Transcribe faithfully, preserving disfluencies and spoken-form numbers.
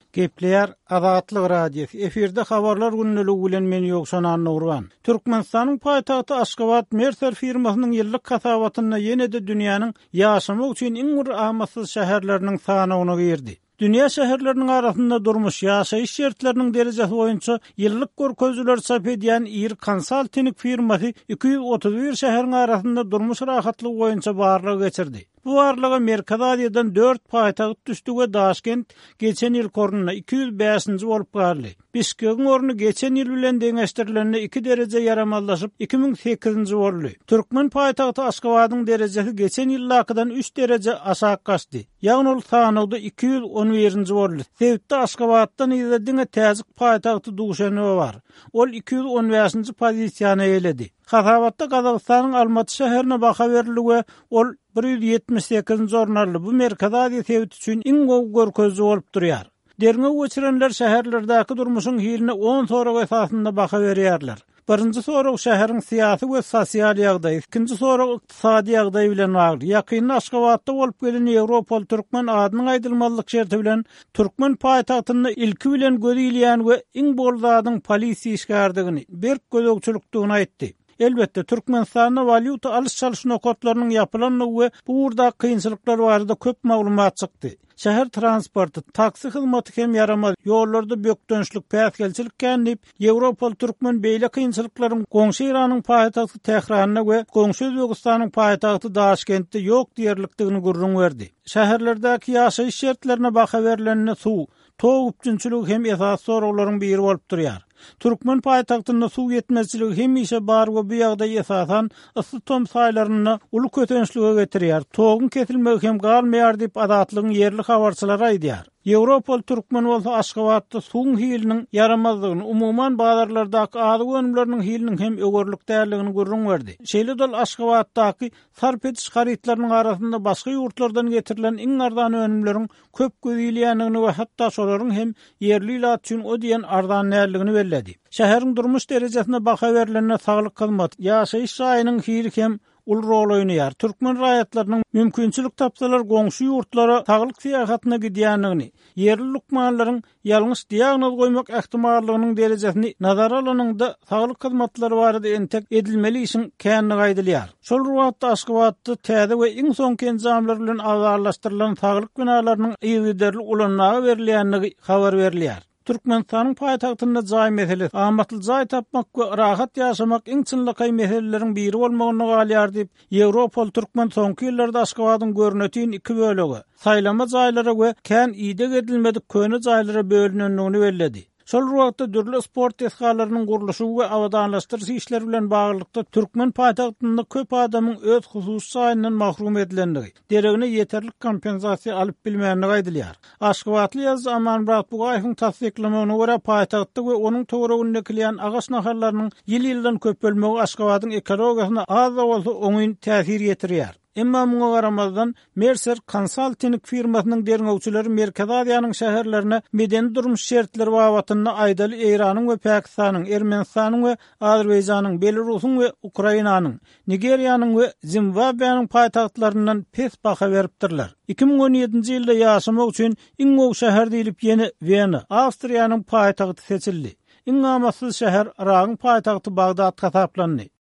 Gepleyer Azatlyk radiosu. Eferde habarlar günnüligi bilen men Ýogşan Nurwan. Türkmenistanyň paýtagty Aşgabat Mercer firmasynyň ýyllyk kasabatyna ýene-de dünýäniň ýaşamak üçin iň bir amatsız şäherleriniň sanawyna girdi. Dünya şäherleriniň arasynda durmuş ýaşaýyş şertleriniň derejesi boýunça ýyllyk görkezler çap edýän ir konsalting firmasy iki yüz otuz bir şäheriň arasynda durmuş rahatlygy boýunça barlygy geçirdi. Bu barlygy Merkez Aziýadan dört paýtagyt düşdi we Daşkent geçen ýyl koruna iki yüz beşinji bolup galdy. Bişkegiň orny geçen ýyl bilen deňeşdirilenle iki derece ýaramazlaşyp iki ming sekizinji boldy. Türkmen paýtagty Aşgabatyň derejesi geçen ýyllakydan üç derece aşağı gaçdy. Ýagny ol sanawda iki yüz on birinji boldy. Sebäpde Aşgabatdan ýerdiňe täzik paýtagty duşany bar. Ol iki yüz on beşinji pozisiýany eýledi. Hasabatda Gazagystanyň Almaty şäherine baka berildi ol bir yüz ýetmiş sekizinji ornarly. Bu Merkez Aziýa sebäti üçin iň gowy görkezli bolup durýar. Derňe geçirenler şäherlerdäki durmuşyň hiline on sorag esasynda baka berýärler. Birinji sorag şäheriň syýasy we sosial ýagdaý, ikinji sorag ykdysady ýagdaý bilen bagly. Ýakynda Aşgabatda bolup gelen Ýewropal Türkmen adynyň aýdylmalyk şerti bilen Türkmen paýtagtyny ilki bilen gödilýän we iň boldadyň polisiýa işgärdigini, berk gözegçilikdigini aýtdy. Elbette Türkmenistanyň valyuta alış-çalyş nokatlarynyň ýapylanyny we bu urda kynçylyklar barada köp maglumat çykdy. Şäher transporty, taksi hyzmaty hem ýaramaz. Ýollarda bökdönçlik, päsgelçilik kännip, Ýewropal Türkmen beýle kynçylyklaryň goňşy Iranyň paýtagty Tehranyna we goňşy Özbegistanyň paýtagty Daşkentde ýok diýerlikdigini gurrun berdi. Şäherlerdäki ýaşaýyş şertlerine baka berilenine suw, tog üçinçiligi hem esas soraglaryň biri bolup durýar. Türkmen paýtagtyna suw ýetmezçiligi hemişe bar we bu ýagdaý esasan ysy tom saýlaryny uly kötençlige getirýär. Togyň kesilmegi hem galmaýar diýip adatlygyň ýerli habarçylary aýdýar. Ýewropal Türkmen bolsa Aşgabatda suwun hiliniň ýaramazlygyny, umuman bazarlardaky ady önümleriniň hiliniň hem ögörlük därligini gurrun berdi. Şeýle dol Aşgabatdaky sarp ediş haritlarynyň arasynda başga ýurtlardan getirilen iň arzan önümleriň köp göýülýänligini we hatda şolaryň hem ýerli ilat üçin o diýen arzan därligini bellädi. Şäheriň durmuş derejesine baka berilenine saglyk hyzmat, ýaşaýyş raýonynyň hili hem ul rol oýnaýar. Türkmen raýatlarynyň mümkinçilik tapsalar goňşy ýurtlara saglyk syýahatyna gidýänligini, yerli lukmanlaryň ýalňyş diagnoz goýmak ähtimallygynyň derejesini nazara alanyňda saglyk hyzmatlary barada entek edilmeli işin känni gaýdylýar. Şol ruwatda Aşgabatda täze we iň soňky enjamlar bilen awzarlaşdyrylan saglyk binalarynyň ýygyderli ulanagy berilýänligi habar berilýär. Türkmenistanyň paýtagtyna jaý meselesi, amatly jaý tapmak we rahat ýaşamak iň çynlykay meseleleriň biri bolmagyny galýar diýip Ýewropal Türkmen soňky ýyllarda Aşgabatyň görnetiň iki bölegi, saýlama jaýlara we kän ýygyk edilmedik köne jaýlara bölünenligini belledi. Şol ruwatda dürli sport tesgalarynyň gurulşy we awadanlaşdyryş işleri bilen baglykda Türkmen paýtagtynda köp adamyň öz hususy saýyndan mahrum edilenligi, deregine ýeterlik kompensasiýa alyp bilmänligi aýdylýar. Aşgabatly ýazgy Amanmurat Bugaýewiň tasdiklamagyna görä paýtagtda we onuň töwereginde kilýän agaç naharlarynyň ýyl-ýyldan köp bölmegi Aşgabatyň ekologiýasyna az da bolsa oňyn täsir ýetirýär. Emma muňa garamazdan Mercer Consulting firmasynyň derňewçileri Merkez Aziýanyň şäherlerine medeni durmuş şertleri babatyna aýdaly Iranyň we Pakistanyň, Ermenistanyň we Azerbaýjanyň, Belarusyň we Ukrainanyň, Nigeriýanyň we Zimbabweýanyň paýtagtlaryndan pes baka beripdirler. iki ming on ýedinji ýylda ýaşamak üçin iň gowy şäher diýilip ýene Wien, Awstriýanyň paýtagty seçildi. Iň amatsız şäher Iragyň paýtagty Bagdad hasaplandy.